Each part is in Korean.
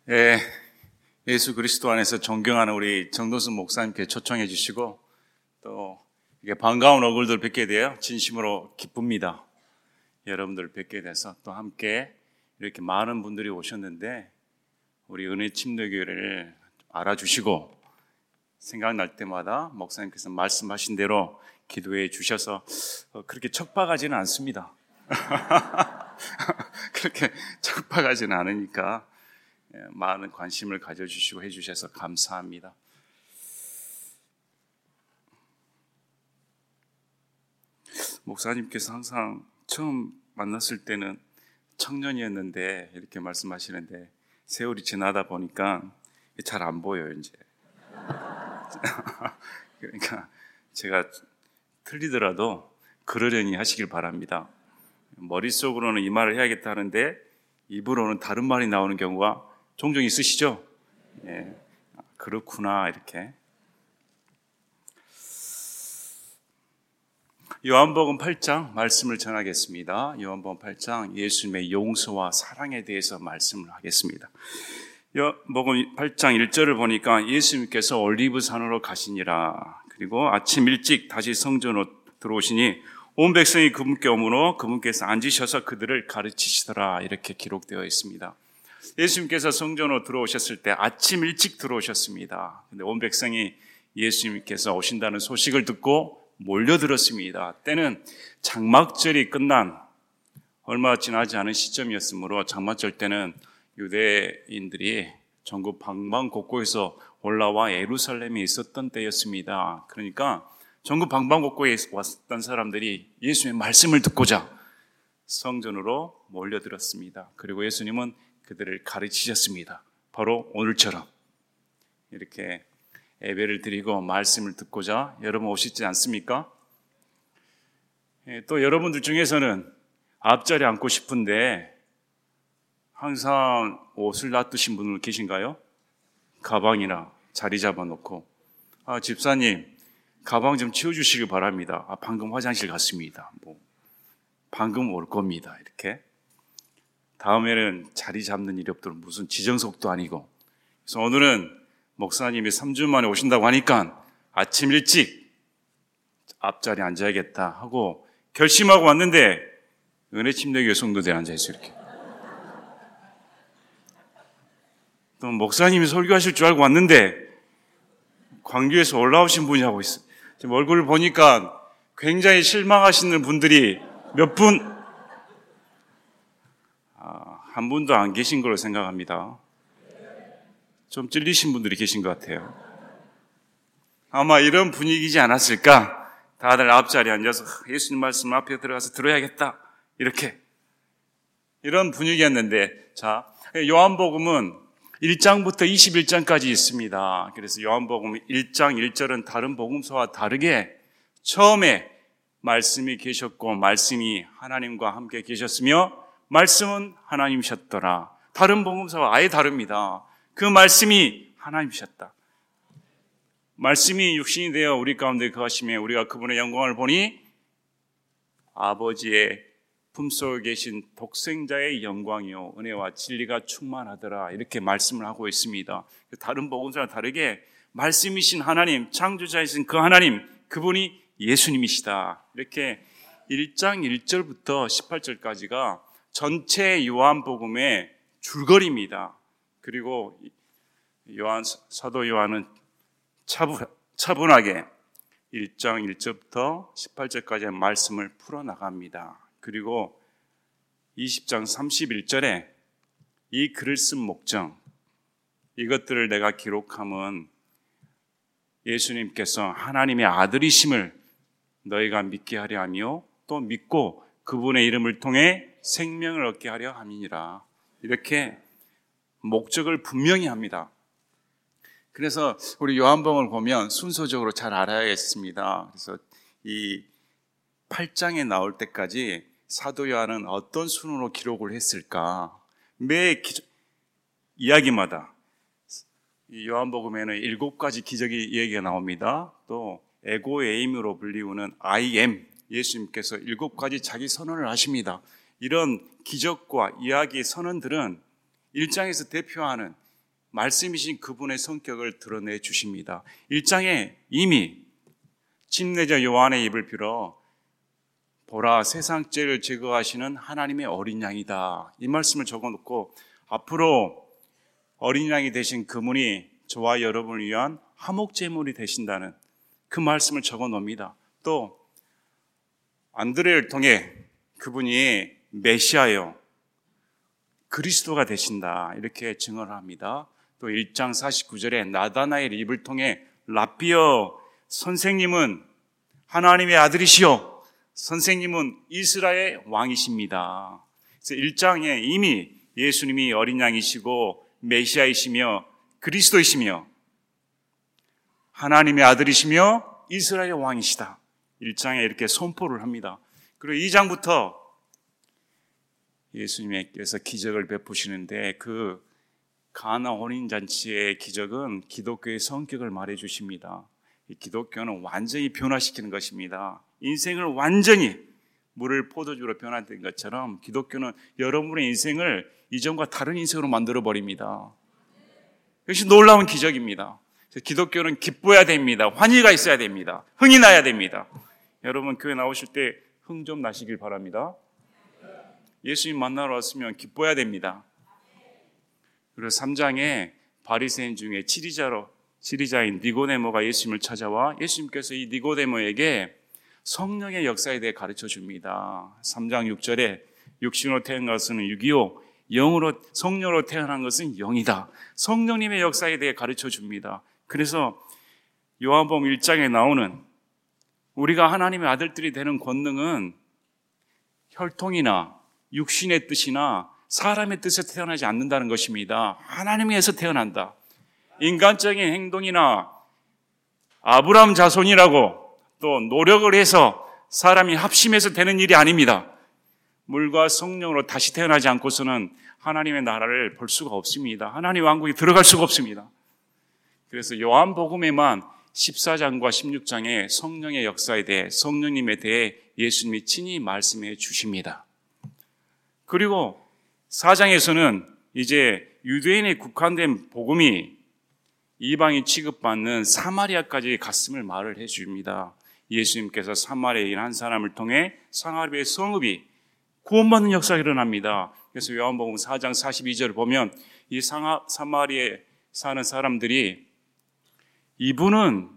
예, 예수 그리스도 안에서 존경하는 우리 정도순 목사님께 초청해 주시고 또 이게 반가운 얼굴들 뵙게 되어 진심으로 기쁩니다. 여러분들 뵙게 돼서 또 함께 이렇게 많은 분들이 오셨는데 우리 은혜 침례교회를 알아주시고 생각날 때마다 목사님께서 말씀하신 대로 기도해 주셔서 그렇게 척박하지는 않습니다. 그렇게 척박하지는 않으니까 많은 관심을 가져주시고 해주셔서 감사합니다. 목사님께서 항상 처음 만났을 때는 청년이었는데 이렇게 말씀하시는데 세월이 지나다 보니까 잘 안 보여요 이제. 그러니까 제가 틀리더라도 그러려니 하시길 바랍니다. 머릿속으로는 이 말을 해야겠다 하는데 입으로는 다른 말이 나오는 경우가 종종 있으시죠? 예, 그렇구나 이렇게. 요한복음 8장 말씀을 전하겠습니다. 요한복음 8장 예수님의 용서와 사랑에 대해서 말씀을 하겠습니다. 요한복음 8장 1절을 보니까 예수님께서 올리브산으로 가시니라. 그리고 아침 일찍 다시 성전으로 들어오시니 온 백성이 그분께 오므로 그분께서 앉으셔서 그들을 가르치시더라. 이렇게 기록되어 있습니다. 예수님께서 성전으로 들어오셨을 때 아침 일찍 들어오셨습니다. 근데 온 백성이 예수님께서 오신다는 소식을 듣고 몰려들었습니다. 때는 장막절이 끝난 얼마 지나지 않은 시점이었으므로 장막절 때는 유대인들이 전국 방방곡곡에서 올라와 예루살렘에 있었던 때였습니다. 그러니까 전국 방방곡곡에 왔던 사람들이 예수님의 말씀을 듣고자 성전으로 몰려들었습니다. 그리고 예수님은 그들을 가르치셨습니다. 바로 오늘처럼 이렇게 예배를 드리고 말씀을 듣고자 여러분 오시지 않습니까? 또 여러분들 중에서는 앞자리에 앉고 싶은데 항상 옷을 놔두신 분들 계신가요? 가방이나 자리 잡아놓고 집사님 가방 좀 치워주시기 바랍니다. 방금 화장실 갔습니다. 방금 올 겁니다. 이렇게 다음에는 자리 잡는 일이 없도록 무슨 지정석도 아니고. 그래서 오늘은 목사님이 3주 만에 오신다고 하니까 아침 일찍 앞자리에 앉아야겠다 하고 결심하고 왔는데 은혜 침례교회 성도들이 앉아있어요. 이렇게. 또 목사님이 설교하실 줄 알고 왔는데 광교에서 올라오신 분이 하고 있어요. 지금 얼굴을 보니까 굉장히 실망하시는 분들이 몇 분, 한 분도 안 계신 걸로 생각합니다. 좀 찔리신 분들이 계신 것 같아요. 아마 이런 분위기지 않았을까? 다들 앞자리에 앉아서 예수님 말씀 앞에 들어가서 들어야겠다. 이렇게. 이런 분위기였는데, 자, 요한복음은 1장부터 21장까지 있습니다. 그래서 요한복음 1장 1절은 다른 복음서와 다르게 처음에 말씀이 계셨고 말씀이 하나님과 함께 계셨으며 말씀은 하나님이셨더라. 다른 복음서와 아예 다릅니다. 그 말씀이 하나님이셨다. 말씀이 육신이 되어 우리 가운데 거하시매 우리가 그분의 영광을 보니 아버지의 품속에 계신 독생자의 영광이요 은혜와 진리가 충만하더라. 이렇게 말씀을 하고 있습니다. 다른 복음서와 다르게 말씀이신 하나님, 창조자이신 그 하나님, 그분이 예수님이시다. 이렇게 1장 1절부터 18절까지가 전체 요한복음의 줄거리입니다. 그리고 사도 요한은 차분하게 1장 1절부터 18절까지의 말씀을 풀어나갑니다. 그리고 20장 31절에 이 글을 쓴 목적, 이것들을 내가 기록함은 예수님께서 하나님의 아들이심을 너희가 믿게 하려 하며 또 믿고 그분의 이름을 통해 생명을 얻게 하려 함이니라. 이렇게 목적을 분명히 합니다. 그래서 우리 요한복음을 보면 순서적으로 잘 알아야겠습니다. 그래서 이 8장에 나올 때까지 사도 요한은 어떤 순으로 기록을 했을까? 매 이야기마다 이 요한복음에는 7가지 기적의 얘기가 나옵니다. 또 에고에임으로 불리우는 I am, 예수님께서 7가지 자기 선언을 하십니다. 이런 기적과 이야기 선언들은 1장에서 대표하는 말씀이신 그분의 성격을 드러내 주십니다. 1장에 이미 침례자 요한의 입을 빌어 보라 세상 죄를 제거하시는 하나님의 어린 양이다. 이 말씀을 적어놓고 앞으로 어린 양이 되신 그분이 저와 여러분을 위한 화목제물이 되신다는 그 말씀을 적어놓습니다. 또 안드레를 통해 그분이 메시아요 그리스도가 되신다 이렇게 증언을 합니다. 또 1장 49절에 나다나엘 입을 통해 라삐어 선생님은 하나님의 아들이시요 선생님은 이스라엘 왕이십니다. 그래서 1장에 이미 예수님이 어린 양이시고 메시아이시며 그리스도이시며 하나님의 아들이시며 이스라엘 왕이시다. 1장에 이렇게 선포를 합니다. 그리고 2장부터 예수님께서 기적을 베푸시는데 그 가나 혼인잔치의 기적은 기독교의 성격을 말해주십니다. 이 기독교는 완전히 변화시키는 것입니다. 인생을 완전히 물을 포도주로 변화된 것처럼 기독교는 여러분의 인생을 이전과 다른 인생으로 만들어버립니다. 이것이 놀라운 기적입니다. 기독교는 기뻐야 됩니다. 환희가 있어야 됩니다. 흥이 나야 됩니다. 여러분 교회 나오실 때 흥 좀 나시길 바랍니다. 예수님 만나러 왔으면 기뻐야 됩니다. 그리고 3장에 바리새인 중에 지리자인 니고데모가 예수님을 찾아와 예수님께서 이 니고데모에게 성령의 역사에 대해 가르쳐 줍니다. 3장 6절에 육신으로 태어난 것은 육이요 성령으로 태어난 것은 영이다. 성령님의 역사에 대해 가르쳐 줍니다. 그래서 요한복음 1장에 나오는 우리가 하나님의 아들들이 되는 권능은 혈통이나 육신의 뜻이나 사람의 뜻에서 태어나지 않는다는 것입니다. 하나님에서 태어난다. 인간적인 행동이나 아브라함 자손이라고 또 노력을 해서 사람이 합심해서 되는 일이 아닙니다. 물과 성령으로 다시 태어나지 않고서는 하나님의 나라를 볼 수가 없습니다. 하나님의 왕국에 들어갈 수가 없습니다. 그래서 요한복음에만 14장과 16장에 성령의 역사에 대해 성령님에 대해 예수님이 친히 말씀해 주십니다. 그리고 4장에서는 이제 유대인에 국한된 복음이 이방인 취급받는 사마리아까지 갔음을 말을 해줍니다. 예수님께서 사마리아인 한 사람을 통해 사마리아의 성읍이 구원받는 역사가 일어납니다. 그래서 요한복음 4장 42절을 보면 이 사마리아에 사는 사람들이 이분은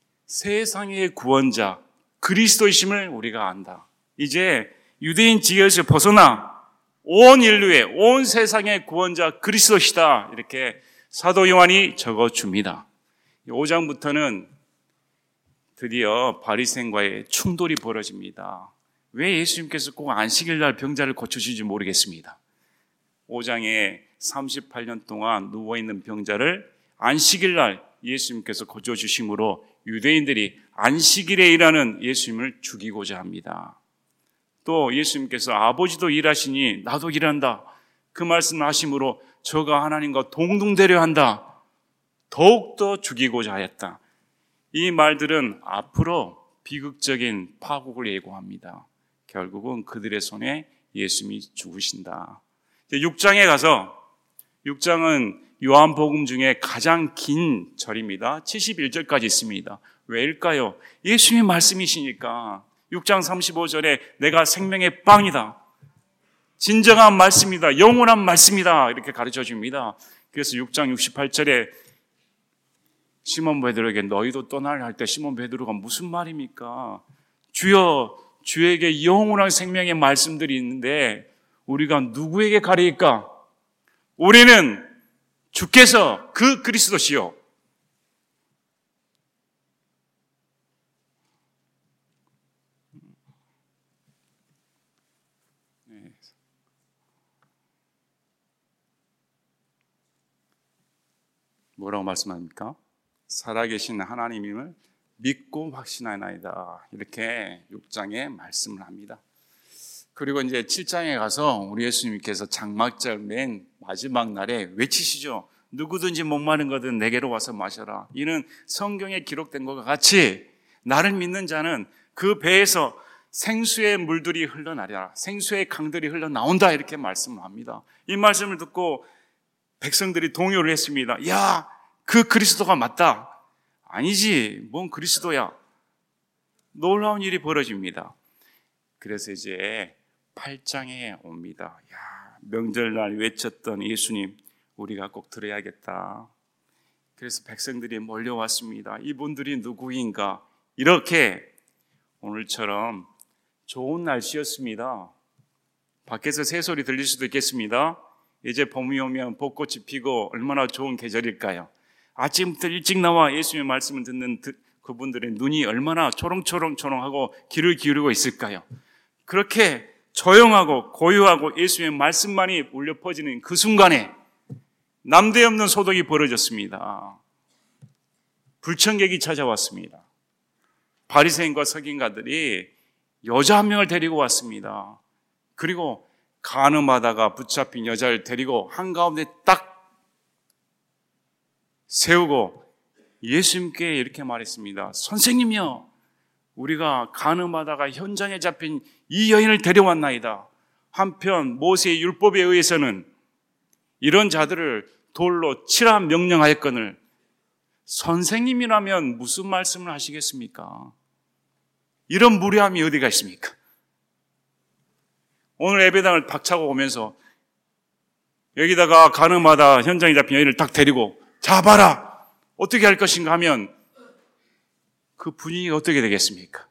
세상의 구원자 그리스도이심을 우리가 안다. 이제 유대인 지역에서 벗어나 온 인류의 온 세상의 구원자 그리스도시다. 이렇게 사도 요한이 적어줍니다. 5장부터는 드디어 바리새인과의 충돌이 벌어집니다. 왜 예수님께서 꼭 안식일 날 병자를 고쳐주신지 모르겠습니다. 5장에 38년 동안 누워있는 병자를 안식일 날 예수님께서 고쳐주심으로 유대인들이 안식일에 일하는 예수님을 죽이고자 합니다. 또 예수님께서 아버지도 일하시니 나도 일한다. 그 말씀을 하심으로 저가 하나님과 동등되려 한다. 더욱더 죽이고자 하였다. 이 말들은 앞으로 비극적인 파국을 예고합니다. 결국은 그들의 손에 예수님이 죽으신다. 6장에 가서 6장은 요한복음 중에 가장 긴 절입니다. 71절까지 있습니다. 왜일까요? 예수님의 말씀이시니까. 6장 35절에 내가 생명의 빵이다. 진정한 말씀이다. 영원한 말씀이다. 이렇게 가르쳐 줍니다. 그래서 6장 68절에 시몬 베드로에게 너희도 떠나려 할 때 시몬 베드로가 무슨 말입니까? 주여 주에게 영원한 생명의 말씀들이 있는데 우리가 누구에게 가리일까? 우리는 주께서 그 그리스도시요. 뭐라고 말씀합니까? 살아계신 하나님임을 믿고 확신하나이다. 이렇게 6장에 말씀을 합니다. 그리고 이제 7장에 가서 우리 예수님께서 장막절 맨 마지막 날에 외치시죠. 누구든지 목마른 거든 내게로 와서 마셔라. 이는 성경에 기록된 것과 같이 나를 믿는 자는 그 배에서 생수의 물들이 흘러나리라. 생수의 강들이 흘러나온다. 이렇게 말씀을 합니다. 이 말씀을 듣고 백성들이 동요를 했습니다. 야, 그 그리스도가 맞다. 아니지, 뭔 그리스도야. 놀라운 일이 벌어집니다. 그래서 이제 8장에 옵니다. 야, 명절날 외쳤던 예수님, 우리가 꼭 들어야겠다. 그래서 백성들이 몰려왔습니다. 이분들이 누구인가? 이렇게 오늘처럼 좋은 날씨였습니다. 밖에서 새소리 들릴 수도 있겠습니다. 이제 봄이 오면 벚꽃이 피고 얼마나 좋은 계절일까요? 아침부터 일찍 나와 예수님의 말씀을 듣는 그분들의 눈이 얼마나 초롱초롱초롱하고 귀를 기울이고 있을까요? 그렇게 조용하고 고요하고 예수님의 말씀만이 울려 퍼지는 그 순간에 남대없는 소동이 벌어졌습니다. 불청객이 찾아왔습니다. 바리새인과 서기관들이 여자 한 명을 데리고 왔습니다. 그리고 간음하다가 붙잡힌 여자를 데리고 한가운데 딱 세우고 예수님께 이렇게 말했습니다. 선생님이여, 우리가 간음하다가 현장에 잡힌 이 여인을 데려왔나이다. 한편 모세의 율법에 의해서는 이런 자들을 돌로 치라 명령하였거늘 선생님이라면 무슨 말씀을 하시겠습니까? 이런 무례함이 어디가 있습니까? 오늘 예배당을 박차고 오면서 여기다가 간음하다 현장에 잡힌 여인을 딱 데리고 잡아라! 어떻게 할 것인가 하면 그 분위기가 어떻게 되겠습니까?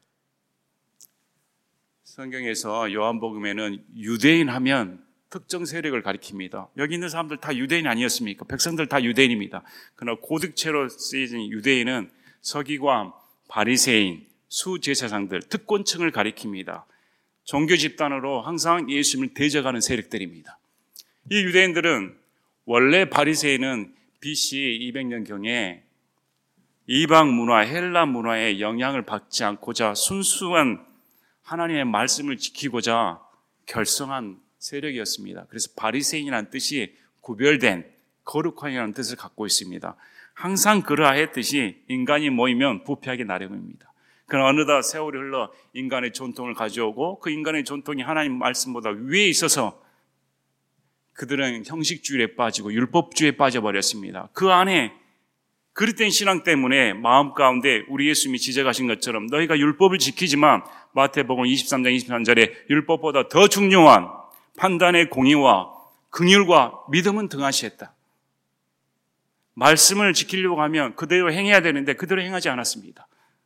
성경에서 요한복음에는 유대인 하면 특정 세력을 가리킵니다. 여기 있는 사람들 다 유대인 아니었습니까? 백성들 다 유대인입니다. 그러나 고득체로 쓰여진 유대인은 서기관, 바리새인, 수제사장들, 특권층을 가리킵니다. 종교 집단으로 항상 예수님을 대적하는 세력들입니다. 이 유대인들은 원래 바리새인은 BC 200년경에 이방 문화, 헬라 문화에 영향을 받지 않고자 순수한 하나님의 말씀을 지키고자 결성한 세력이었습니다. 그래서 바리새인이라는 뜻이 구별된 거룩한이라는 뜻을 갖고 있습니다. 항상 그러하였듯이 인간이 모이면 부패하기 나름입니다. 그러나 어느덧 세월이 흘러 인간의 전통을 가져오고 그 인간의 전통이 하나님 말씀보다 위에 있어서 그들은 형식주의에 빠지고 율법주의에 빠져버렸습니다. 그 안에 그릇된 신앙 때문에 마음 가운데 우리 예수님이 지적하신 것처럼 너희가 율법을 지키지만 마태복음 23장 23절에 율법보다 더 중요한 판단의 공의와 긍휼과 믿음은 등하시했다. 말씀을 지키려고 하면 그대로 행해야 되는데 그대로 행하지 않았습니다.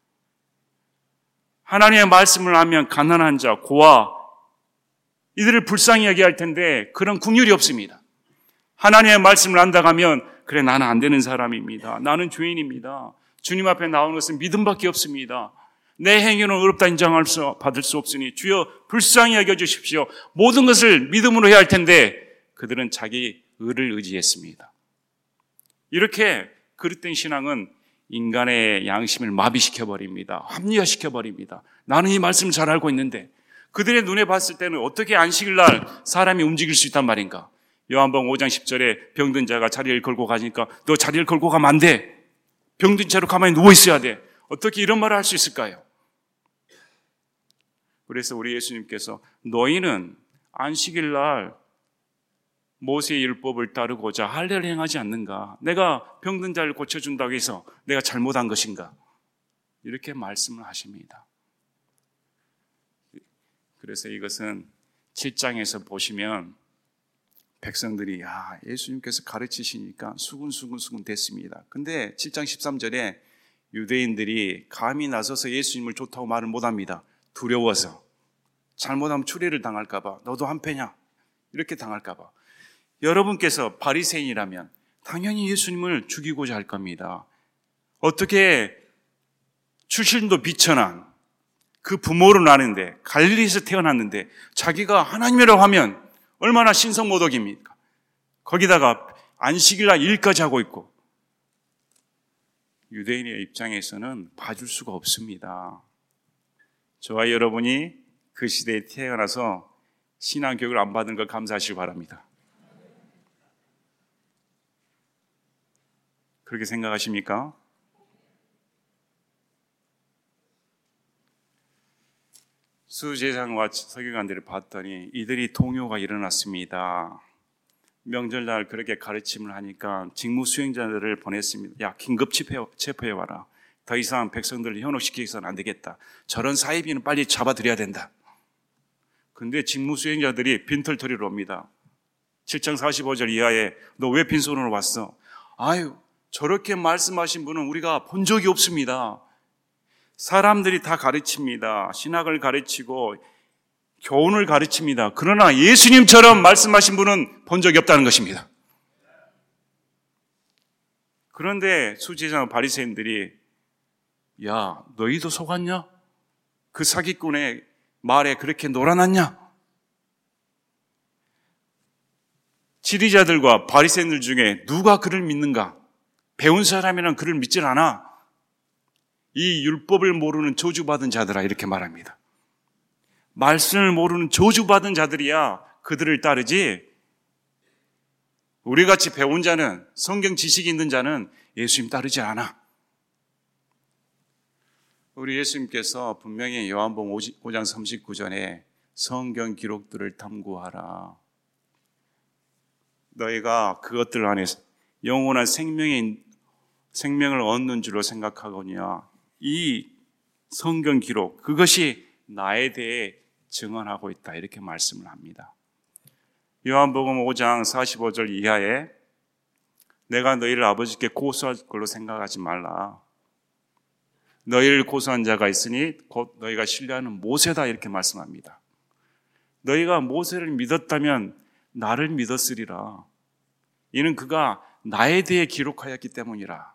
하나님의 말씀을 하면 가난한 자, 고아 이들을 불쌍히 여겨야 할 텐데 그런 긍휼이 없습니다. 하나님의 말씀을 안다고 하면 그래 나는 안 되는 사람입니다. 나는 죄인입니다. 주님 앞에 나오는 것은 믿음밖에 없습니다. 내 행위는 어렵다 받을 수 없으니 주여 불쌍히 여겨주십시오. 모든 것을 믿음으로 해야 할 텐데 그들은 자기 의를 의지했습니다. 이렇게 그릇된 신앙은 인간의 양심을 마비시켜버립니다. 합리화시켜버립니다. 나는 이 말씀을 잘 알고 있는데 그들의 눈에 봤을 때는 어떻게 안식일 날 사람이 움직일 수 있단 말인가? 요한복음 5장 10절에 병든 자가 자리를 걸고 가니까 너 자리를 걸고 가면 안 돼. 병든 채로 가만히 누워 있어야 돼. 어떻게 이런 말을 할 수 있을까요? 그래서 우리 예수님께서 너희는 안식일 날 모세의 율법을 따르고자 할례를 행하지 않는가? 내가 병든 자를 고쳐준다고 해서 내가 잘못한 것인가? 이렇게 말씀을 하십니다. 그래서 이것은 7장에서 보시면 백성들이 예수님께서 가르치시니까 수근수근 됐습니다. 근데 7장 13절에 유대인들이 감히 나서서 예수님을 좋다고 말을 못합니다. 두려워서. 잘못하면 추리를 당할까 봐. 너도 한패냐? 이렇게 당할까 봐. 여러분께서 바리새인이라면 당연히 예수님을 죽이고자 할 겁니다. 어떻게 출신도 비천한 그 부모를 낳는데 갈릴리에서 태어났는데 자기가 하나님이라고 하면 얼마나 신성모독입니까? 거기다가 안식일날 일까지 하고 있고 유대인의 입장에서는 봐줄 수가 없습니다. 저와 여러분이 그 시대에 태어나서 신앙교육을 안 받은 걸 감사하시기 바랍니다. 그렇게 생각하십니까? 수제사장과 서기관들을 봤더니 이들이 동요가 일어났습니다. 명절날 그렇게 가르침을 하니까 직무 수행자들을 보냈습니다. 야, 긴급 체포해와라. 더 이상 백성들을 현혹시키서는 안 되겠다. 저런 사이비는 빨리 잡아들여야 된다. 근데 직무 수행자들이 빈털터리로 옵니다. 7장 45절 이하에 너 왜 빈손으로 왔어? 아유, 저렇게 말씀하신 분은 우리가 본 적이 없습니다. 사람들이 다 가르칩니다. 신학을 가르치고 교훈을 가르칩니다. 그러나 예수님처럼 말씀하신 분은 본 적이 없다는 것입니다. 그런데 수제자와 바리새인들이 야, 너희도 속았냐? 그 사기꾼의 말에 그렇게 놀아났냐? 지리자들과 바리새인들 중에 누가 그를 믿는가? 배운 사람이란 그를 믿질 않아. 이 율법을 모르는 저주받은 자들아, 이렇게 말합니다. 말씀을 모르는 저주받은 자들이야 그들을 따르지, 우리같이 배운 자는, 성경 지식이 있는 자는 예수님 따르지 않아. 우리 예수님께서 분명히 요한복음 5장 39절에 성경 기록들을 탐구하라. 너희가 그것들 안에서 영원한 생명을 얻는 줄로 생각하거니와 이 성경 기록, 그것이 나에 대해 증언하고 있다, 이렇게 말씀을 합니다. 요한복음 5장 45절 이하에 내가 너희를 아버지께 고소할 걸로 생각하지 말라. 너희를 고소한 자가 있으니 곧 너희가 신뢰하는 모세다, 이렇게 말씀합니다. 너희가 모세를 믿었다면 나를 믿었으리라. 이는 그가 나에 대해 기록하였기 때문이라.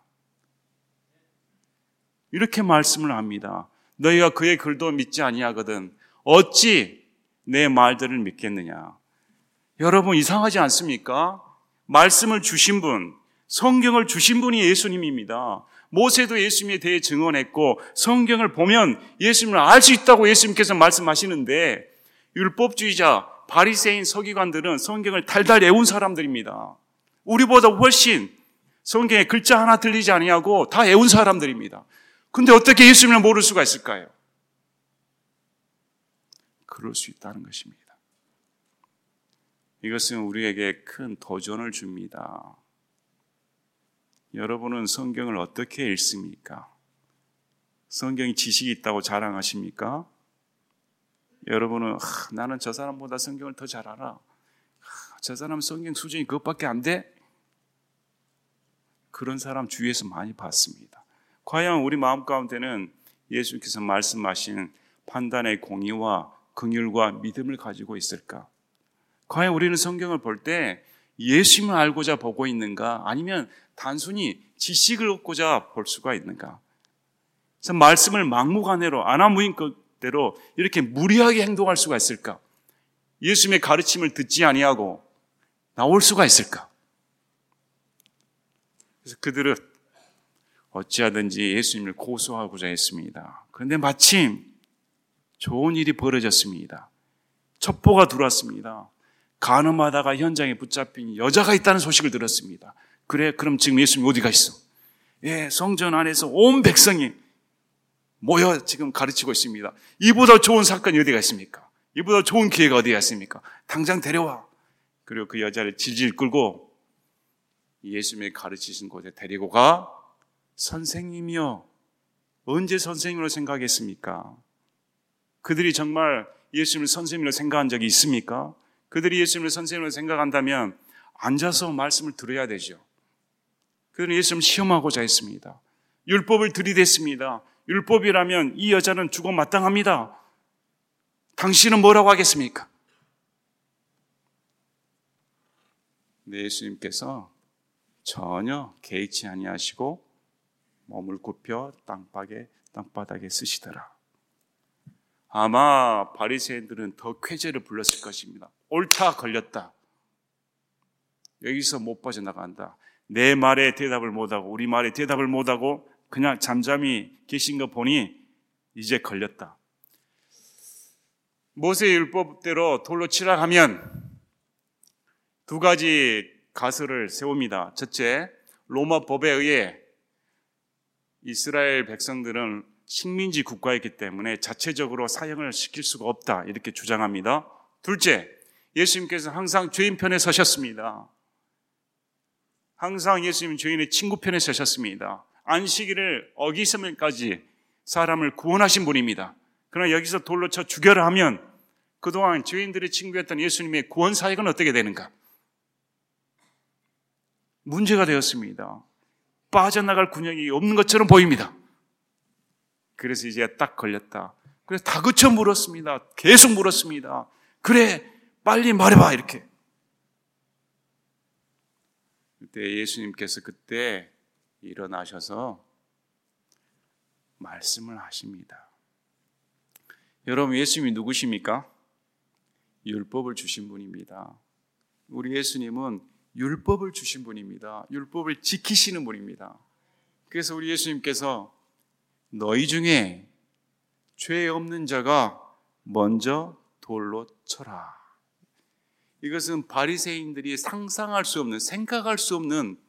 이렇게 말씀을 합니다. 너희가 그의 글도 믿지 아니하거든 어찌 내 말들을 믿겠느냐. 여러분, 이상하지 않습니까? 말씀을 주신 분, 성경을 주신 분이 예수님입니다. 모세도 예수님에 대해 증언했고 성경을 보면 예수님을 알 수 있다고 예수님께서 말씀하시는데, 율법주의자, 바리새인, 서기관들은 성경을 달달 외운 사람들입니다. 우리보다 훨씬 성경에 글자 하나 들리지 아니하고 다 외운 사람들입니다. 근데 어떻게 예수님을 모를 수가 있을까요? 그럴 수 있다는 것입니다. 이것은 우리에게 큰 도전을 줍니다. 여러분은 성경을 어떻게 읽습니까? 성경이 지식이 있다고 자랑하십니까? 여러분은 나는 저 사람보다 성경을 더 잘 알아. 저 사람 성경 수준이 그것밖에 안 돼? 그런 사람 주위에서 많이 봤습니다. 과연 우리 마음 가운데는 예수님께서 말씀하신 판단의 공의와 긍휼과 믿음을 가지고 있을까? 과연 우리는 성경을 볼 때 예수님을 알고자 보고 있는가? 아니면 단순히 지식을 얻고자 볼 수가 있는가? 그래서 말씀을 막무가내로 아나무인대로 이렇게 무리하게 행동할 수가 있을까? 예수님의 가르침을 듣지 아니하고 나올 수가 있을까? 그래서 그들은 어찌하든지 예수님을 고소하고자 했습니다. 그런데 마침 좋은 일이 벌어졌습니다. 첩보가 들어왔습니다. 간음하다가 현장에 붙잡힌 여자가 있다는 소식을 들었습니다. 그래, 그럼 지금 예수님 어디가 있어? 예, 성전 안에서 온 백성이 모여 지금 가르치고 있습니다. 이보다 좋은 사건이 어디가 있습니까? 이보다 좋은 기회가 어디가 있습니까? 당장 데려와. 그리고 그 여자를 질질 끌고 예수님이 가르치신 곳에 데리고 가. 선생님이요. 언제 선생님으로 생각했습니까? 그들이 정말 예수님을 선생님으로 생각한 적이 있습니까? 그들이 예수님을 선생님으로 생각한다면 앉아서 말씀을 들어야 되죠. 그들은 예수님을 시험하고자 했습니다. 율법을 들이댔습니다. 율법이라면 이 여자는 죽어 마땅합니다. 당신은 뭐라고 하겠습니까? 근데 예수님께서 전혀 개의치 아니하시고 몸을 굽혀 땅바닥에 쓰시더라. 아마 바리새인들은 더 쾌재를 불렀을 것입니다. 옳다, 걸렸다. 여기서 못 빠져나간다. 내 말에 대답을 못하고 우리 말에 대답을 못하고 그냥 잠잠히 계신 거 보니 이제 걸렸다. 모세의 율법대로 돌로 치라 하면 두 가지 가설을 세웁니다. 첫째, 로마 법에 의해 이스라엘 백성들은 식민지 국가이기 때문에 자체적으로 사형을 시킬 수가 없다, 이렇게 주장합니다. 둘째, 예수님께서 항상 죄인 편에 서셨습니다. 항상 예수님 죄인의 친구 편에 서셨습니다. 안식일을 어기서면까지 사람을 구원하신 분입니다. 그러나 여기서 돌로 쳐 죽여라 하면 그동안 죄인들의 친구였던 예수님의 구원 사역은 어떻게 되는가? 문제가 되었습니다. 빠져나갈 군역이 없는 것처럼 보입니다. 그래서 이제 딱 걸렸다. 그래서 다그쳐 물었습니다. 계속 물었습니다. 그래, 빨리 말해봐, 이렇게. 그때 예수님께서 그때 일어나셔서 말씀을 하십니다. 여러분, 예수님이 누구십니까? 율법을 주신 분입니다. 우리 예수님은 율법을 주신 분입니다. 율법을 지키시는 분입니다. 그래서 우리 예수님께서 너희 중에 죄 없는 자가 먼저 돌로 쳐라. 이것은 바리새인들이 상상할 수 없는, 생각할 수 없는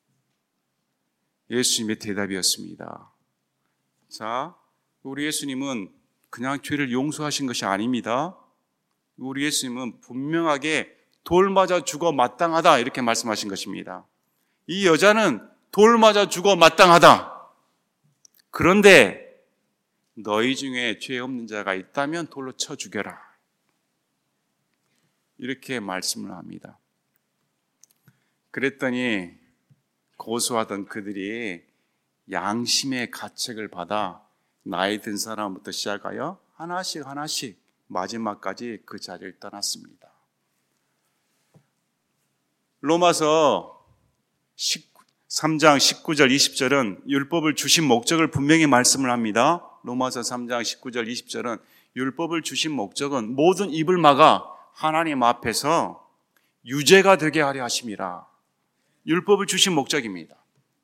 예수님의 대답이었습니다. 자, 우리 예수님은 그냥 죄를 용서하신 것이 아닙니다. 우리 예수님은 분명하게 돌 맞아 죽어 마땅하다 이렇게 말씀하신 것입니다. 이 여자는 돌 맞아 죽어 마땅하다. 그런데 너희 중에 죄 없는 자가 있다면 돌로 쳐 죽여라. 이렇게 말씀을 합니다. 그랬더니 고소하던 그들이 양심의 가책을 받아 나이 든 사람부터 시작하여 하나씩 마지막까지 그 자리를 떠났습니다. 로마서 3장 19절 20절은 율법을 주신 목적을 분명히 말씀을 합니다. 로마서 3장 19절 20절은 율법을 주신 목적은 모든 입을 막아 하나님 앞에서 유죄가 되게 하려 하심이라. 율법을 주신 목적입니다.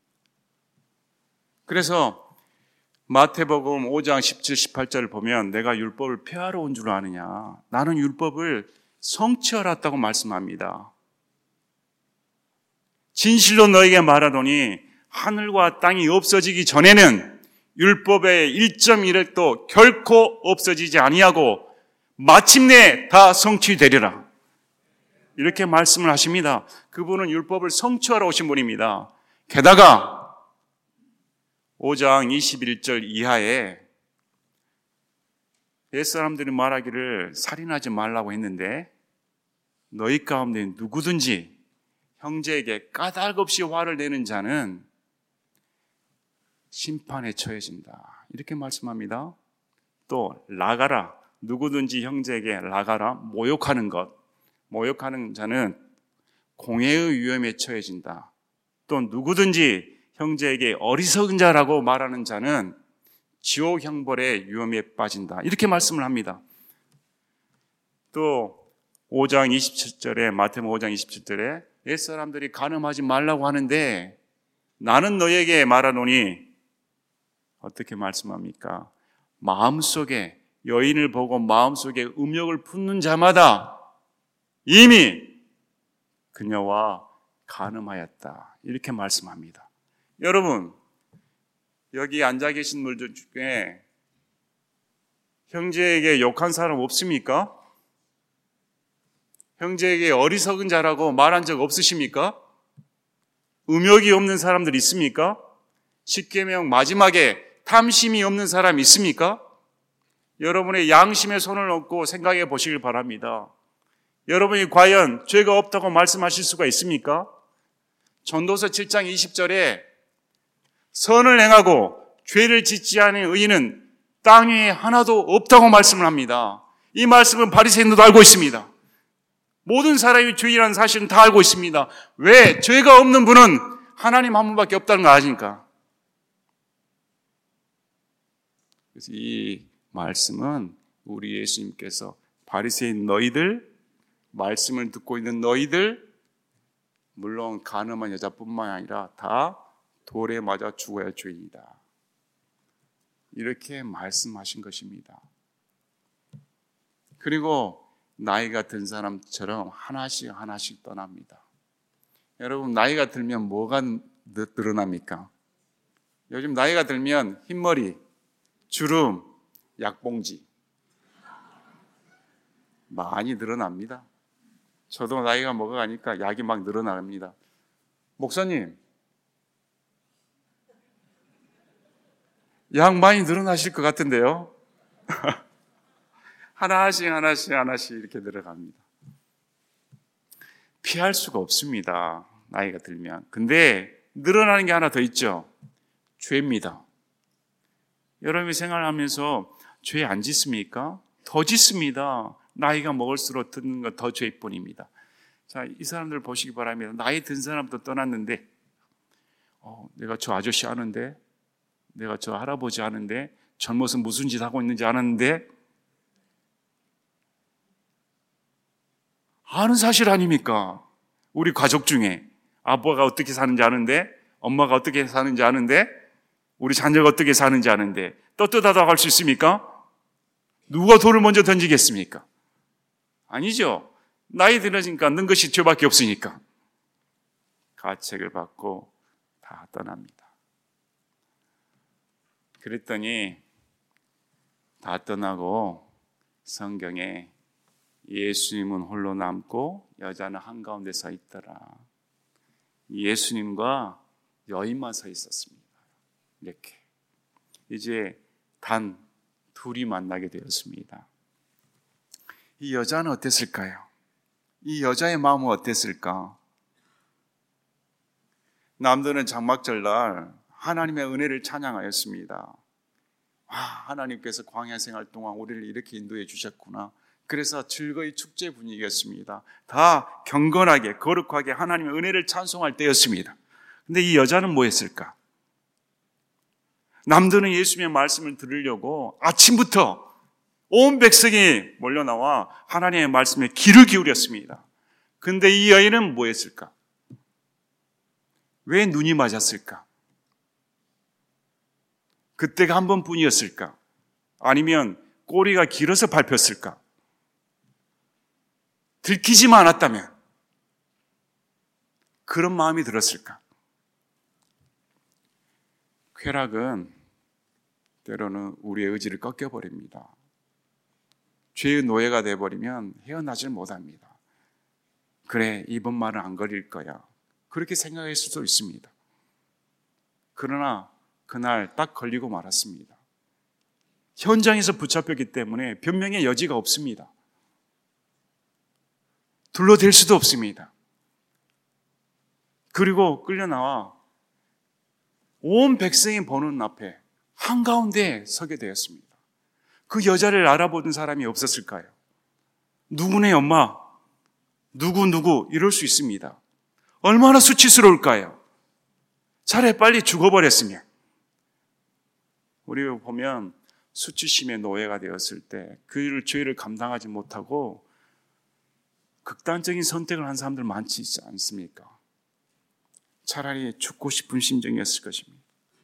그래서 마태복음 5장 17, 18절을 보면 내가 율법을 폐하러 온 줄 아느냐. 나는 율법을 성취하러 왔다고 말씀합니다. 진실로 너에게 말하노니 하늘과 땅이 없어지기 전에는 율법의 1.1획도 결코 없어지지 아니하고 마침내 다 성취되리라. 이렇게 말씀을 하십니다. 그분은 율법을 성취하러 오신 분입니다. 게다가 5장 21절 이하에 옛사람들이 말하기를 살인하지 말라고 했는데 너희 가운데 누구든지 형제에게 까닭 없이 화를 내는 자는 심판에 처해진다. 이렇게 말씀합니다. 또 라가라. 누구든지 형제에게 라가라. 모욕하는 것. 모욕하는 자는 공회의 위험에 처해진다. 또 누구든지 형제에게 어리석은 자라고 말하는 자는 지옥 형벌의 위험에 빠진다. 이렇게 말씀을 합니다. 또 5장 27절에 마태복음 5장 27절에 옛사람들이 간음하지 말라고 하는데 나는 너에게 말하노니 어떻게 말씀합니까? 마음속에 여인을 보고 마음속에 음욕을 품는 자마다 이미 그녀와 간음하였다. 이렇게 말씀합니다. 여러분, 여기 앉아 계신 분들 중에 형제에게 욕한 사람 없습니까? 형제에게 어리석은 자라고 말한 적 없으십니까? 음욕이 없는 사람들 있습니까? 십계명 마지막에 탐심이 없는 사람 있습니까? 여러분의 양심에 손을 얹고 생각해 보시길 바랍니다. 여러분이 과연 죄가 없다고 말씀하실 수가 있습니까? 전도서 7장 20절에 선을 행하고 죄를 짓지 않은 의인은 땅 위에 하나도 없다고 말씀을 합니다. 이 말씀은 바리새인들도 알고 있습니다. 모든 사람이 죄인이라는 사실은 다 알고 있습니다. 왜? 죄가 없는 분은 하나님 한 분밖에 없다는 거 아십니까? 그래서 이 말씀은 우리 예수님께서 바리새인 너희들, 말씀을 듣고 있는 너희들, 물론 간음한 여자뿐만 아니라 다 돌에 맞아 죽어야 죄인이다. 이렇게 말씀하신 것입니다. 그리고 나이가 든 사람처럼 하나씩 떠납니다. 여러분, 나이가 들면 뭐가 늘어납니까? 요즘 나이가 들면 흰머리, 주름, 약봉지 많이 늘어납니다. 저도 나이가 먹어가니까 약이 막 늘어납니다. 목사님, 양 많이 늘어나실 것 같은데요? 하나씩 이렇게 늘어갑니다. 피할 수가 없습니다. 나이가 들면. 근데 늘어나는 게 하나 더 있죠. 죄입니다. 여러분이 생활하면서 죄 안 짓습니까? 더 짓습니다. 나이가 먹을수록 듣는 건 더 죄뿐입니다. 자, 이 사람들 보시기 바랍니다. 나이 든 사람도 떠났는데, 내가 저 아저씨 아는데, 내가 저 할아버지 아는데, 젊어서 무슨 짓 하고 있는지 아는데, 아는 사실 아닙니까? 우리 가족 중에 아빠가 어떻게 사는지 아는데, 엄마가 어떻게 사는지 아는데, 우리 자녀가 어떻게 사는지 아는데 떳떳하다고 할 수 있습니까? 누가 돌을 먼저 던지겠습니까? 아니죠. 나이 들어지니까 는 것이 죄밖에 없으니까 가책을 받고 다 떠납니다. 그랬더니 다 떠나고 성경에 예수님은 홀로 남고 여자는 한가운데 서 있더라. 예수님과 여인만 서 있었습니다. 이렇게 이제 단 둘이 만나게 되었습니다. 이 여자는 어땠을까요? 이 여자의 마음은 어땠을까? 남들은 장막절날 하나님의 은혜를 찬양하였습니다. 하나님께서 광야 생활 동안 우리를 이렇게 인도해 주셨구나. 그래서 즐거이 축제 분위기였습니다. 다 경건하게 거룩하게 하나님의 은혜를 찬송할 때였습니다. 근데 이 여자는 뭐 했을까? 남들은 예수님의 말씀을 들으려고 아침부터 온 백성이 몰려나와 하나님의 말씀에 귀를 기울였습니다. 근데 이 여인은 뭐 했을까? 왜 눈이 맞았을까? 그때가 한 번뿐이었을까? 아니면 꼬리가 길어서 밟혔을까? 들키지만 않았다면 그런 마음이 들었을까? 쾌락은 때로는 우리의 의지를 꺾여버립니다. 죄의 노예가 되어버리면 헤어나질 못합니다. 그래, 이번 말은 안 걸릴 거야. 그렇게 생각할 수도 있습니다. 그러나 그날 딱 걸리고 말았습니다. 현장에서 붙잡혔기 때문에 변명의 여지가 없습니다. 둘러댈 수도 없습니다. 그리고 끌려나와 온 백성이 보는 앞에 한가운데 서게 되었습니다. 그 여자를 알아보는 사람이 없었을까요? 누구네 엄마, 누구 이럴 수 있습니다. 얼마나 수치스러울까요? 차라리 빨리 죽어버렸으면. 우리가 보면 수치심의 노예가 되었을 때 그 죄를 감당하지 못하고 극단적인 선택을 한 사람들 많지 않습니까? 차라리 죽고 싶은 심정이었을 것입니다.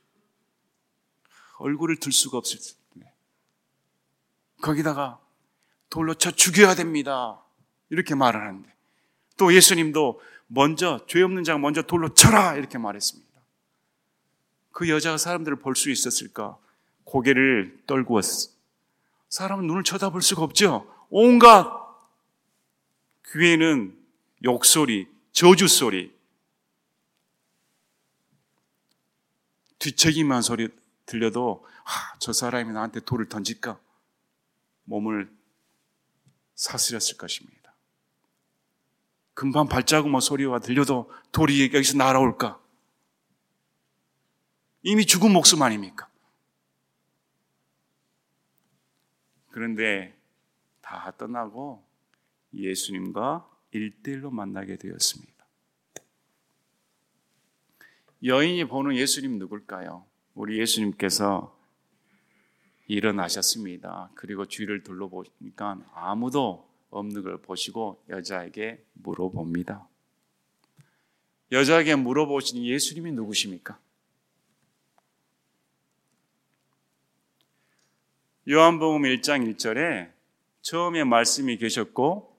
얼굴을 들 수가 없을 텐데 거기다가 돌로 쳐 죽여야 됩니다 이렇게 말을 하는데 또 예수님도 먼저 죄 없는 자가 먼저 돌로 쳐라 이렇게 말했습니다. 그 여자가 사람들을 볼 수 있었을까? 고개를 떨구었어. 사람은 눈을 쳐다볼 수가 없죠. 온갖 귀에는 욕소리, 저주소리, 뒤척이만 소리 들려도 저 사람이 나한테 돌을 던질까? 몸을 사스렸을 것입니다. 금방 발자국만 소리가 들려도 돌이 여기서 날아올까? 이미 죽은 목숨 아닙니까? 그런데 다 떠나고 예수님과 1대1로 만나게 되었습니다. 여인이 보는 예수님 누굴까요? 우리 예수님께서 일어나셨습니다. 그리고 주위를 둘러보니까 아무도 없는 걸 보시고 여자에게 물어봅니다. 여자에게 물어보시니 예수님이 누구십니까? 요한복음 1장 1절에 처음에 말씀이 계셨고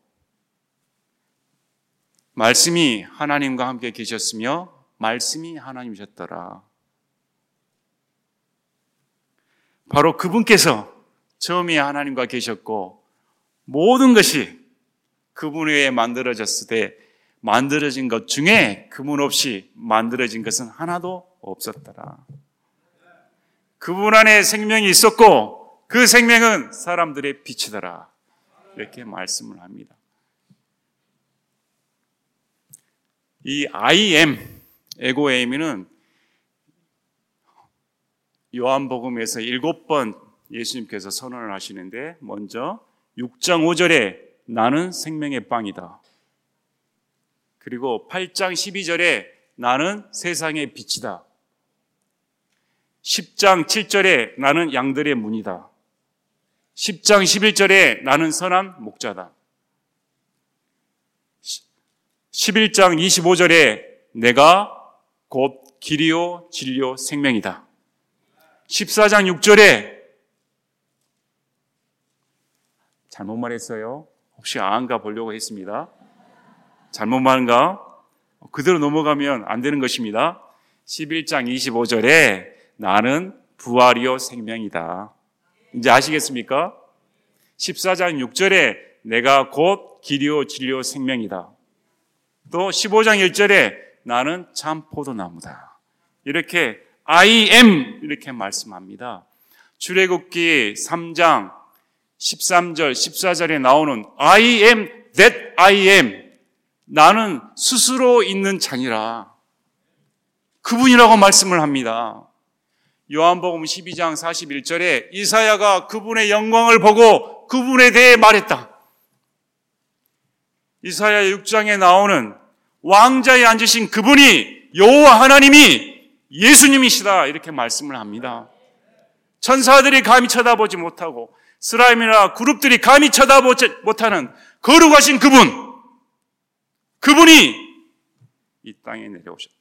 말씀이 하나님과 함께 계셨으며 말씀이 하나님이셨더라. 바로 그분께서 처음에 하나님과 계셨고 모든 것이 그분 외에 만들어졌을 때 만들어진 것 중에 그분 없이 만들어진 것은 하나도 없었더라. 그분 안에 생명이 있었고 그 생명은 사람들의 빛이더라. 이렇게 말씀을 합니다. 이 I am, 에고에이미는 요한복음에서 7번 예수님께서 선언을 하시는데, 먼저 6장 5절에 나는 생명의 빵이다. 그리고 8장 12절에 나는 세상의 빛이다. 10장 7절에 나는 양들의 문이다. 10장 11절에 나는 선한 목자다. 11장 25절에 내가 곧 길이요 진리요 생명이다. 14장 6절에 잘못 말했어요. 혹시 아한가 보려고 했습니다. 잘못 말한가? 그대로 넘어가면 안 되는 것입니다. 11장 25절에 나는 부활이요 생명이다. 이제 아시겠습니까? 14장 6절에 내가 곧 길이요 진리요 생명이다. 또 15장 1절에 나는 참 포도나무다. 이렇게 I am 이렇게 말씀합니다. 출애굽기 3장 13절 14절에 나오는 I am that I am, 나는 스스로 있는 자니라, 그분이라고 말씀을 합니다. 요한복음 12장 41절에 이사야가 그분의 영광을 보고 그분에 대해 말했다. 이사야 6장에 나오는 왕자에 앉으신 그분이 여호와 하나님이 예수님이시다, 이렇게 말씀을 합니다. 천사들이 감히 쳐다보지 못하고 스라임이나 그룹들이 감히 쳐다보지 못하는 거룩하신 그분이 이 땅에 내려오셨다.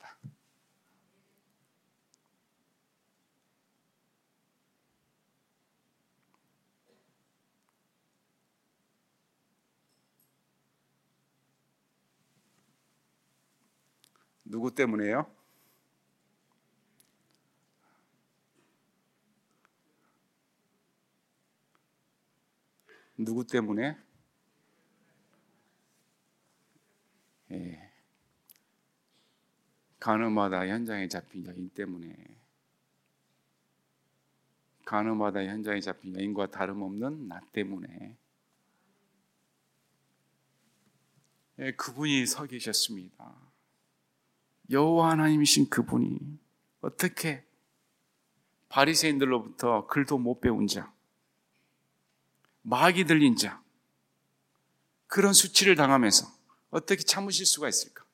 누구 때문에요? 누구 때문에? 가늠하다 현장에 잡힌 여인 때문에. 가늠하다 현장에 잡힌 여인과 다름없는 나 때문에. 그분이 서 계셨습니다. 여호와 하나님이신 그분이 어떻게 바리새인들로부터 글도 못 배운 자, 마귀 들린 자, 그런 수치를 당하면서 어떻게 참으실 수가 있을까?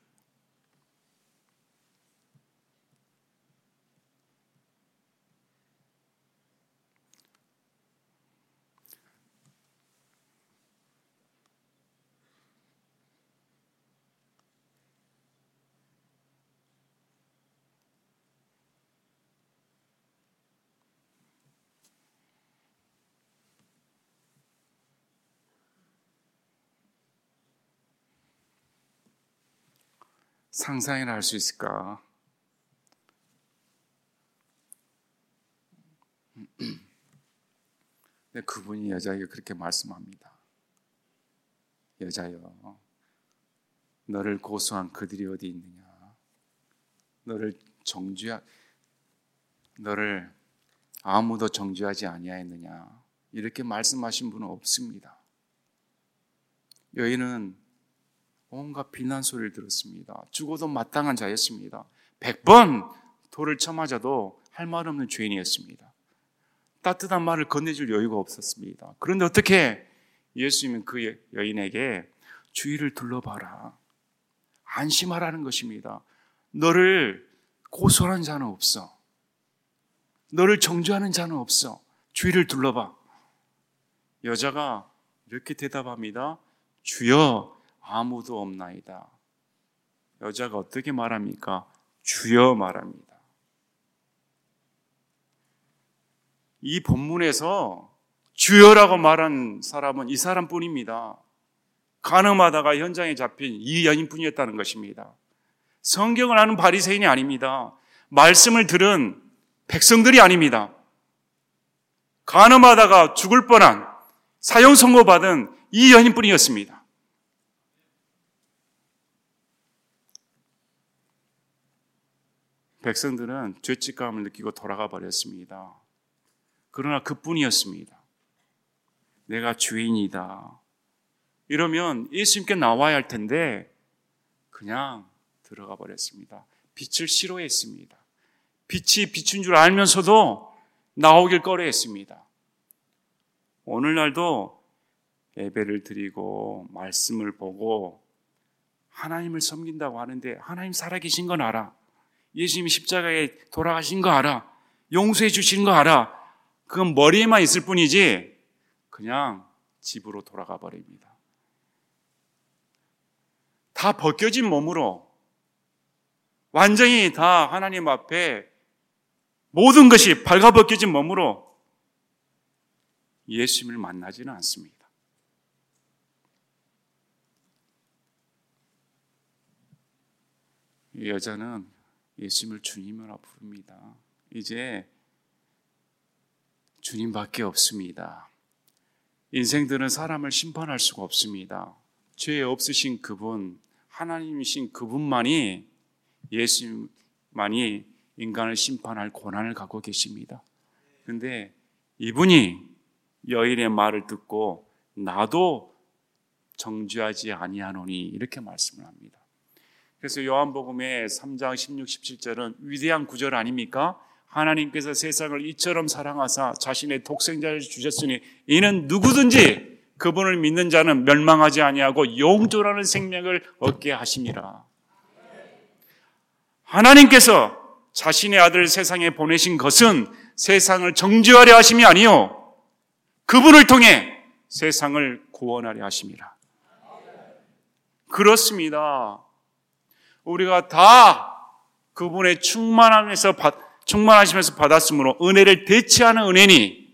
상상이나 할 수 있을까? 근데 그분이 여자에게 그렇게 말씀합니다. 여자여, 너를 고소한 그들이 어디 있느냐? 너를 아무도 정죄하지 아니하였느냐? 이렇게 말씀하신 분은 없습니다. 여인은 온갖 비난 소리를 들었습니다. 죽어도 마땅한 자였습니다. 100번 돌을 쳐맞아도 할 말 없는 죄인이었습니다. 따뜻한 말을 건네줄 여유가 없었습니다. 그런데 어떻게 예수님은 그 여인에게 주위를 둘러봐라, 안심하라는 것입니다. 너를 고소하는 자는 없어. 너를 정죄하는 자는 없어. 주위를 둘러봐. 여자가 이렇게 대답합니다. 주여, 아무도 없나이다. 여자가 어떻게 말합니까? 주여 말합니다. 이 본문에서 주여라고 말한 사람은 이 사람뿐입니다. 간음하다가 현장에 잡힌 이 여인뿐이었다는 것입니다. 성경을 아는 바리새인이 아닙니다. 말씀을 들은 백성들이 아닙니다. 간음하다가 죽을 뻔한 사형 선고받은 이 여인뿐이었습니다. 백성들은 죄책감을 느끼고 돌아가 버렸습니다. 그러나 그뿐이었습니다. 내가 주인이다. 이러면 예수님께 나와야 할 텐데 그냥 들어가 버렸습니다. 빛을 싫어했습니다. 빛이 비춘 줄 알면서도 나오길 꺼려했습니다. 오늘날도 예배를 드리고 말씀을 보고 하나님을 섬긴다고 하는데 하나님 살아계신 건 알아. 예수님이 십자가에 돌아가신 거 알아. 용서해 주신 거 알아. 그건 머리에만 있을 뿐이지 그냥 집으로 돌아가 버립니다. 다 벗겨진 몸으로 완전히 다 하나님 앞에 모든 것이 발가벗겨진 몸으로 예수님을 만나지는 않습니다. 이 여자는 예수님을 주님이라 부릅니다. 이제 주님밖에 없습니다. 인생들은 사람을 심판할 수가 없습니다. 죄 없으신 그분, 하나님이신 그분만이, 예수님만이 인간을 심판할 권한을 갖고 계십니다. 그런데 이분이 여인의 말을 듣고 나도 정죄하지 아니하노니 이렇게 말씀을 합니다. 그래서 요한복음의 3장 16, 17절은 위대한 구절 아닙니까? 하나님께서 세상을 이처럼 사랑하사 자신의 독생자를 주셨으니 이는 누구든지 그분을 믿는 자는 멸망하지 아니하고 영존하는 생명을 얻게 하심이라. 하나님께서 자신의 아들을 세상에 보내신 것은 세상을 정죄하려 하심이 아니요 그분을 통해 세상을 구원하려 하심이라. 그렇습니다. 우리가 다 그분의 충만하시면서 받았으므로 은혜를 대체하는 은혜니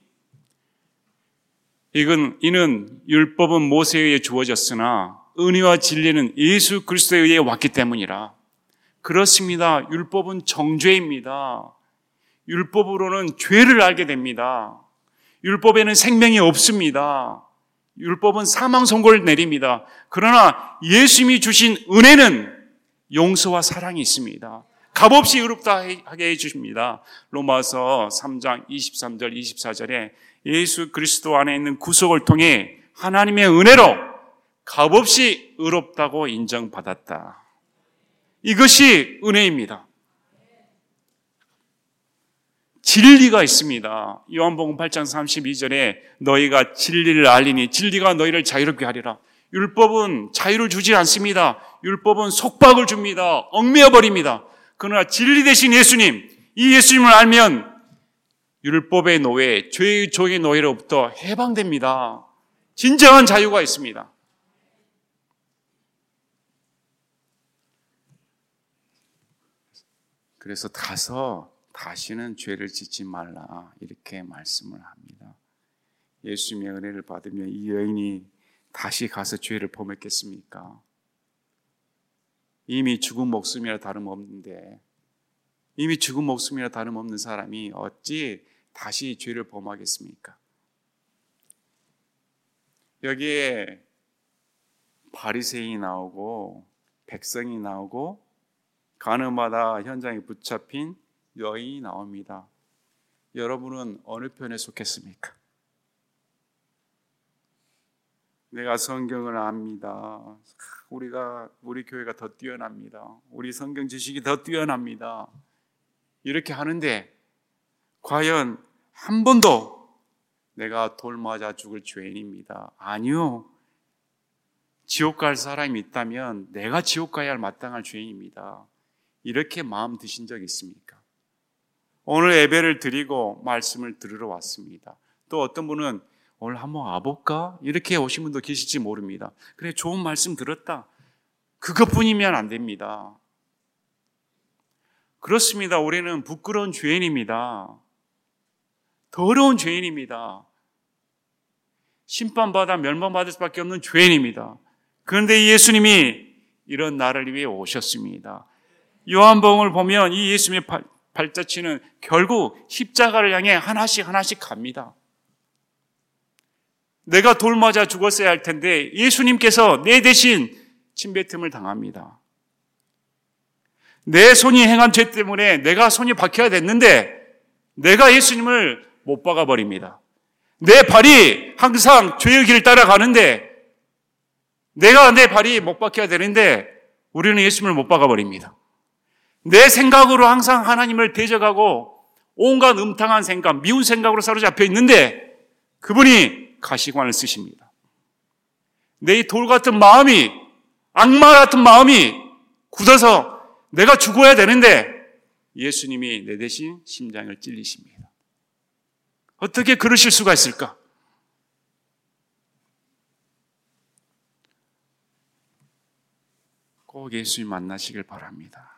이는 율법은 모세에 의해 주어졌으나 은혜와 진리는 예수 그리스도에 의해 왔기 때문이라. 그렇습니다. 율법은 정죄입니다. 율법으로는 죄를 알게 됩니다. 율법에는 생명이 없습니다. 율법은 사망 선고를 내립니다. 그러나 예수님이 주신 은혜는 용서와 사랑이 있습니다. 값없이 의롭다 하게 해주십니다. 로마서 3장 23절 24절에 예수 그리스도 안에 있는 구속을 통해 하나님의 은혜로 값없이 의롭다고 인정받았다. 이것이 은혜입니다. 진리가 있습니다. 요한복음 8장 32절에 너희가 진리를 알리니 진리가 너희를 자유롭게 하리라. 율법은 자유를 주지 않습니다. 율법은 속박을 줍니다. 얽매여 버립니다. 그러나 진리 되신 예수님, 이 예수님을 알면 율법의 노예, 죄의 종의 노예로부터 해방됩니다. 진정한 자유가 있습니다. 그래서 가서 다시는 죄를 짓지 말라 이렇게 말씀을 합니다. 예수님의 은혜를 받으면 이 여인이 다시 가서 죄를 범했겠습니까? 이미 죽은 목숨이라 다름없는데 이미 죽은 목숨이라 다름없는 사람이 어찌 다시 죄를 범하겠습니까? 여기에 바리새인이 나오고 백성이 나오고 가늠하다 현장에 붙잡힌 여인이 나옵니다. 여러분은 어느 편에 속했습니까? 내가 성경을 압니다. 우리 교회가 더 뛰어납니다. 우리 성경 지식이 더 뛰어납니다. 이렇게 하는데 과연 한 번도 내가 돌 맞아 죽을 죄인입니다. 아니요. 지옥 갈 사람이 있다면 내가 지옥 가야 할 마땅할 죄인입니다. 이렇게 마음 드신 적 있습니까? 오늘 예배를 드리고 말씀을 들으러 왔습니다. 또 어떤 분은 오늘 한번 와볼까? 이렇게 오신 분도 계실지 모릅니다. 그래, 좋은 말씀 들었다. 그것뿐이면 안 됩니다. 그렇습니다. 우리는 부끄러운 죄인입니다. 더러운 죄인입니다. 심판받아 멸망받을 수밖에 없는 죄인입니다. 그런데 예수님이 이런 나를 위해 오셨습니다. 요한복음을 보면 이 예수님의 발자취는 결국 십자가를 향해 하나씩 갑니다. 내가 돌 맞아 죽었어야 할 텐데 예수님께서 내 대신 침뱉음을 당합니다. 내 손이 행한 죄 때문에 내가 손이 박혀야 됐는데 내가 예수님을 못 박아버립니다. 내 발이 항상 죄의 길을 따라가는데 내가 내 발이 못 박혀야 되는데 우리는 예수님을 못 박아버립니다. 내 생각으로 항상 하나님을 대적하고 온갖 음탕한 생각, 미운 생각으로 사로잡혀 있는데 그분이 가시관을 쓰십니다. 내 돌 같은 마음이, 악마 같은 마음이 굳어서 내가 죽어야 되는데 예수님이 내 대신 심장을 찔리십니다. 어떻게 그러실 수가 있을까? 꼭 예수님 만나시길 바랍니다.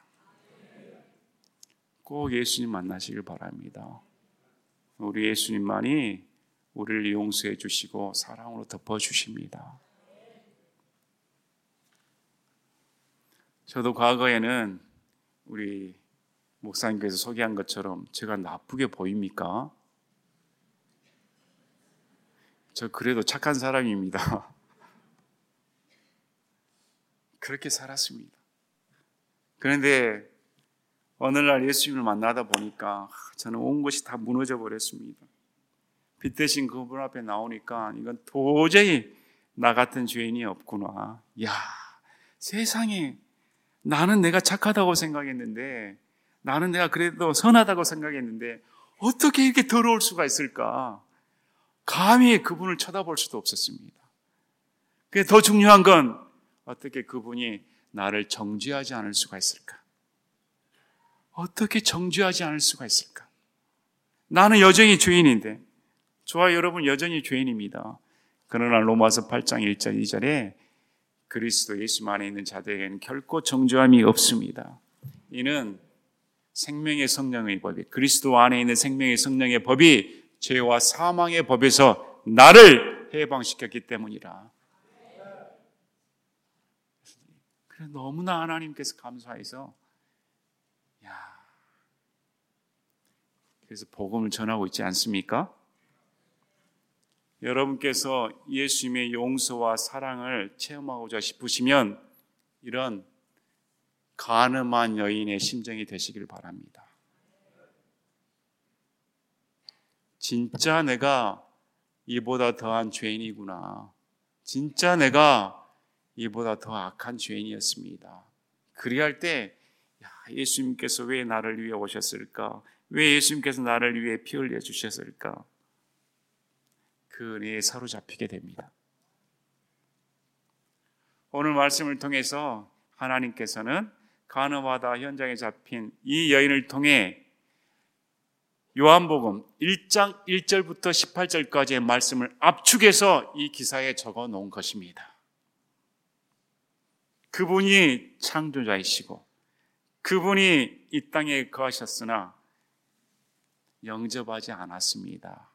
꼭 예수님 만나시길 바랍니다. 우리 예수님만이 우리를 용서해 주시고 사랑으로 덮어주십니다. 저도 과거에는 우리 목사님께서 소개한 것처럼 제가 나쁘게 보입니까? 저 그래도 착한 사람입니다. 그렇게 살았습니다. 그런데 어느 날 예수님을 만나다 보니까 저는 온 것이 다 무너져 버렸습니다. 빛 대신 그분 앞에 나오니까 이건 도저히 나 같은 죄인이 없구나. 야, 세상에 나는 내가 착하다고 생각했는데 나는 내가 그래도 선하다고 생각했는데 어떻게 이렇게 더러울 수가 있을까? 감히 그분을 쳐다볼 수도 없었습니다. 더 중요한 건 어떻게 그분이 나를 정죄하지 않을 수가 있을까? 어떻게 정죄하지 않을 수가 있을까? 나는 여전히 죄인인데 저와 여러분 여전히 죄인입니다. 그러나 로마서 8장 1절 2절에 그리스도 예수 안에 있는 자들에게는 결코 정죄함이 없습니다. 이는 생명의 성령의 법이 그리스도 안에 있는 생명의 성령의 법이 죄와 사망의 법에서 나를 해방시켰기 때문이라. 그래서 너무나 하나님께서 감사해서 그래서 복음을 전하고 있지 않습니까? 여러분께서 예수님의 용서와 사랑을 체험하고자 싶으시면 이런 간음한 여인의 심정이 되시길 바랍니다. 진짜 내가 이보다 더한 죄인이구나. 진짜 내가 이보다 더 악한 죄인이었습니다. 그리할 때 예수님께서 왜 나를 위해 오셨을까? 왜 예수님께서 나를 위해 피 흘려 주셨을까? 그 은혜에 사로잡히게 됩니다. 오늘 말씀을 통해서 하나님께서는 간음하다 현장에 잡힌 이 여인을 통해 요한복음 1장 1절부터 18절까지의 말씀을 압축해서 이 기사에 적어 놓은 것입니다. 그분이 창조자이시고 그분이 이 땅에 거하셨으나 영접하지 않았습니다.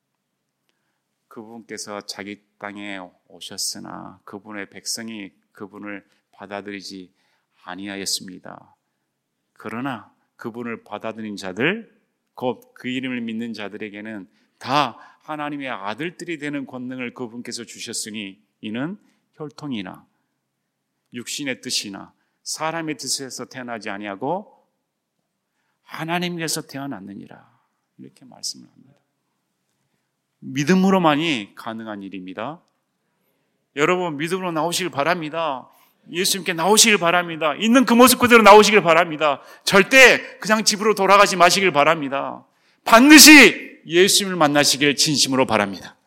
그분께서 자기 땅에 오셨으나 그분의 백성이 그분을 받아들이지 아니하였습니다. 그러나 그분을 받아들인 자들, 곧 그 이름을 믿는 자들에게는 다 하나님의 아들들이 되는 권능을 그분께서 주셨으니 이는 혈통이나 육신의 뜻이나 사람의 뜻에서 태어나지 아니하고 하나님께서 태어났느니라. 이렇게 말씀을 합니다. 믿음으로만이 가능한 일입니다. 여러분 믿음으로 나오시길 바랍니다. 예수님께 나오시길 바랍니다. 있는 그 모습 그대로 나오시길 바랍니다. 절대 그냥 집으로 돌아가지 마시길 바랍니다. 반드시 예수님을 만나시길 진심으로 바랍니다.